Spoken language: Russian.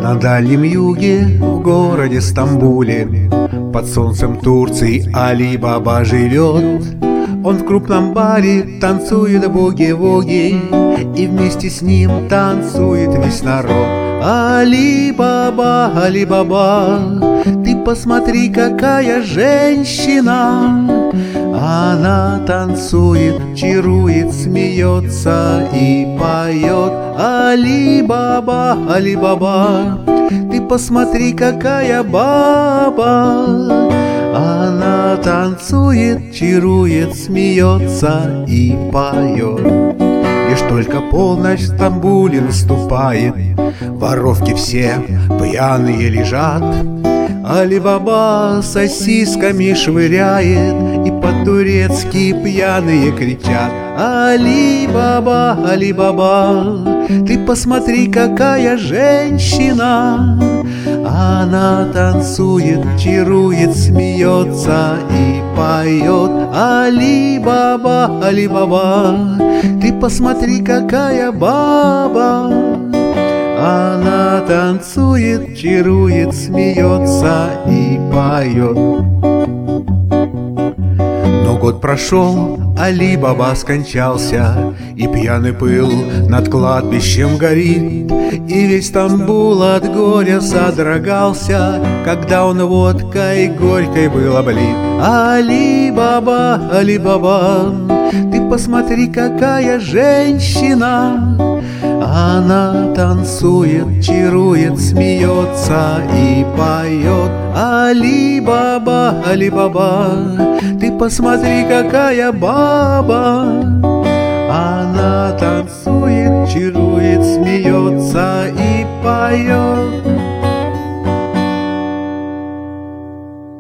На дальнем юге, в городе Стамбуле, под солнцем Турции Али-Баба живет. Он в крупном баре танцует буги-вуги, и вместе с ним танцует весь народ. Али-Баба, Али-Баба, ты посмотри, какая женщина. Она танцует, чарует, смеется и поет. Али-Баба, Али-Баба, ты посмотри, какая баба. Она танцует, чарует, смеется и поет. Лишь только полночь в Стамбуле наступает, воровки все пьяные лежат. Али-Баба сосисками швыряет, и по-турецки пьяные кричат. Али-Баба, Али-Баба, ты посмотри, какая женщина. Она танцует, чарует, смеется и поет. Али-Баба, Али-Баба, ты посмотри, какая баба. Она танцует, чарует, смеется и поет. Но год прошел, Али-Баба скончался, и пьяный пыл над кладбищем горит. И весь Стамбул от горя содрогался, когда он водкой горькой был облит. Али-Баба, Али-Баба, ты посмотри, какая женщина. Она танцует, чарует, смеется и поет. Али-Баба, Али-Баба, ты посмотри, какая баба. Она танцует, чарует, смеется и поет.